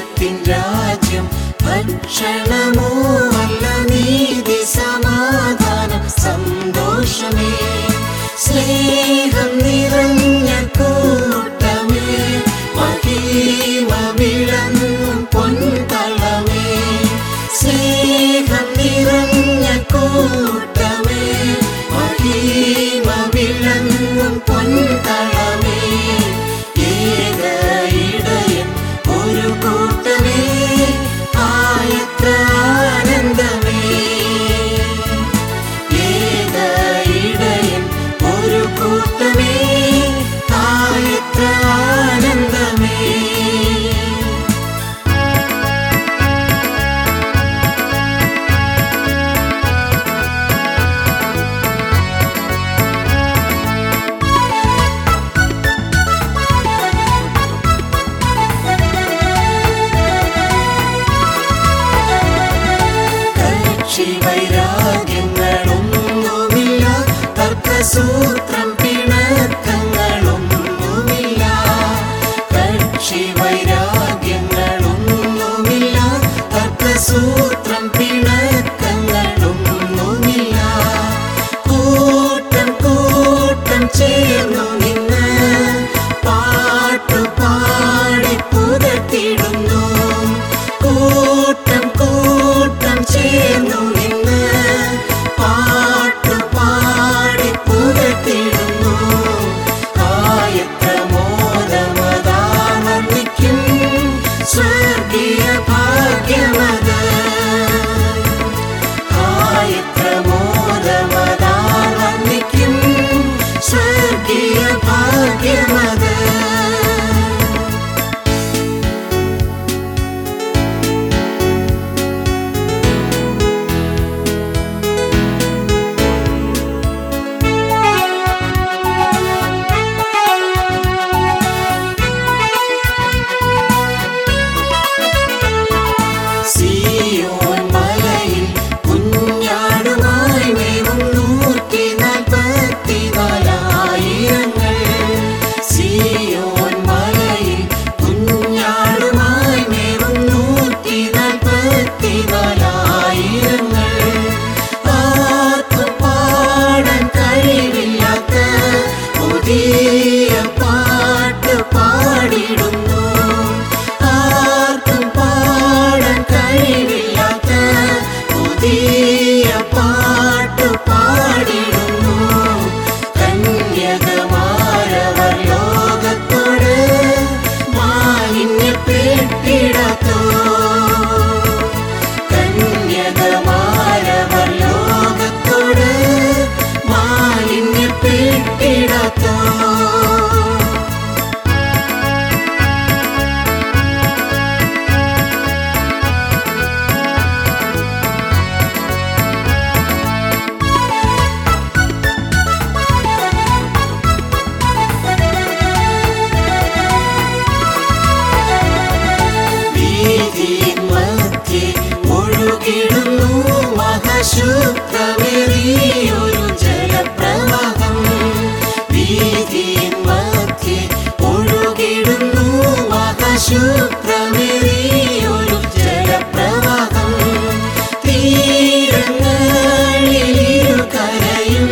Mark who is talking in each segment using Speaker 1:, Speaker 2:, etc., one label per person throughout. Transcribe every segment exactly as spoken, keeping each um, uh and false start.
Speaker 1: ദൈവത്തിൻ രാജ്യം ഭക്ഷണമോ അല്ല, നീതി സമാധാനം സന്തോഷമേ. സ്നേഹം നിറഞ്ഞ കൂട്ടമേ, മഹിമ വിളങ്ങും പൊൻതളമേ. സ്നേഹം നിറഞ്ഞ കൂട്ടമേ, മഹിമ വിളങ്ങും പൊൻതളമേ. ഏക ഇടയൻ ഒരു കൂട്ടമേ, ആയത്ര ആനന്ദമേ. ഏക ഇടയൻ ഒരു കൂട്ടമേ, ആയത്ര ആനന്ദമേ. വൈരാഗ്യങ്ങളൊന്നുമില്ല, തർക്കസൂത്രം പിണക്കങ്ങളൊന്നുമില്ല. കക്ഷി വൈരാഗ്യങ്ങളൊന്നുമില്ല, തർക്കസൂത്രം പിണക്കങ്ങളൊന്നുമില്ല. കൂട്ടം കൂട്ടം ചേർന്നു നിന്ന് പാട്ടുപാടി പുകഴ്ത്തിടുന്നു. കൂട്ടം കൂട്ടം ചേർന്നു നിന്ന് പാട്ടുപാടി പുകഴ്ത്തിടുന്നു. ആയത്ര മോദമതാ വർണ്ണിക്കും സ്വർഗീയ ഭാഗ്യമത്. ആയത്ര മോദമതാ വർണ്ണിക്കും സ്വർഗീയ ഭാഗ്യമത്. സിയോൻ മലയിൽ കുഞ്ഞാടുമായി മേവും നൂറ്റി നാൽപ്പത്തിനാലായിരങ്ങൾ. സിയോൻ മലയിൽ കുഞ്ഞാടുമായി മേവും നൂറ്റി നാൽപ്പത്തിനാലായിരങ്ങൾ. ആർക്കും പാടാൻ കഴിവില്ലാത്ത പുതിയ പാട്ട് പാടിടുന്നു. ആർക്കും പാടാൻ കഴിവില്ലാത്ത പുതിയ പാട്ട് പാടിടുന്നു. കന്യകമാരവർ ലോകത്തോട് മാലിന്യപ്പെട്ടിടത്തോ. കന്യകമാരവർ ലോകത്തോട് മാലിന്യപ്പെട്ടിടത്തോ. വീഥിയിൻ മധ്യേ ഒഴുകിടുന്നു മഹാശുഭ്രമേറിയൊരു ജലപ്രവാഹം. വീഥിയിൻ മധ്യേ ഒഴുകിടുന്നു മഹാശുഭ്രമേറിയൊരു ജലപ്രവാഹം. തീരങ്ങളിലിരുകരയും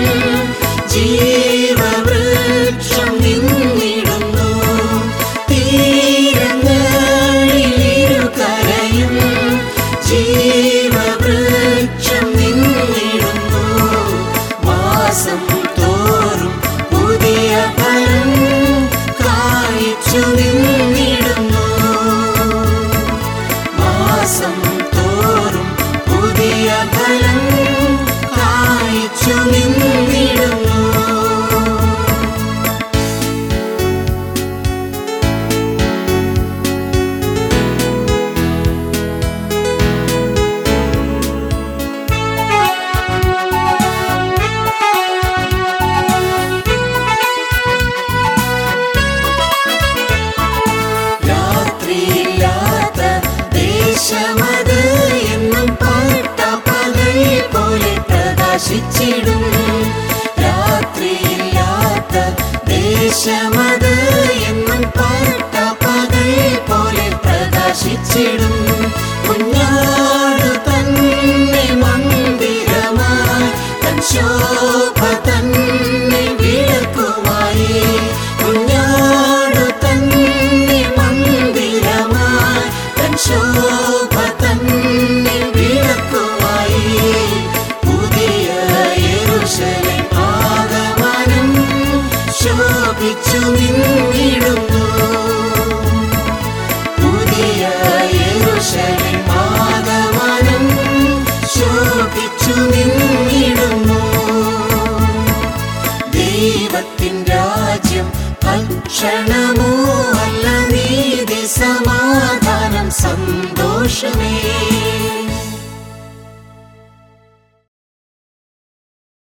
Speaker 1: ജീവവൃക്ഷം നിന്നിടുന്നു. തീരങ്ങളിലിരുകരയും ജീവവൃക്ഷം നിന്നിടുന്നു. മാസം തോറും പുതിയ ഫലം കായ്ച്ചു നിന്നിടുന്നു. മാസം തോറും പുതിയ ഫലം കായ്ച്ചു നിന്നിടുന്നു. രാത്രിയില്ലാത്ത ദേശമത് എന്നും പട്ടപ്പകൽ പോലെ പ്രകാശിച്ചിടും. രാത്രിയില്ലാത്ത ദേശമത് എന്നും പട്ടപ്പകൽ പോലെ പ്രകാശിച്ചിടും. കുഞ്ഞാടു തന്നെ മന്ദിരമായി തൻ ശോഭ തന്നെ വിളക്കുമായി. കുഞ്ഞാടു തന്നെ മന്ദിരമായി തൻ ശോഭ തന്നെ വിളക്കുമായി. പുതിയ യെരൂശലേം ആഗമനം ശോഭിച്ചു നിന്നിടുന്നു. പുതിയ യെരൂശലേം ആഗമനം ശോഭിച്ചു നിന്നിടുന്നു. ദൈവത്തിൻ രാജ്യം ഭക്ഷണമോ അല്ല, നീതി സമാധാനം സന്തോഷമേ.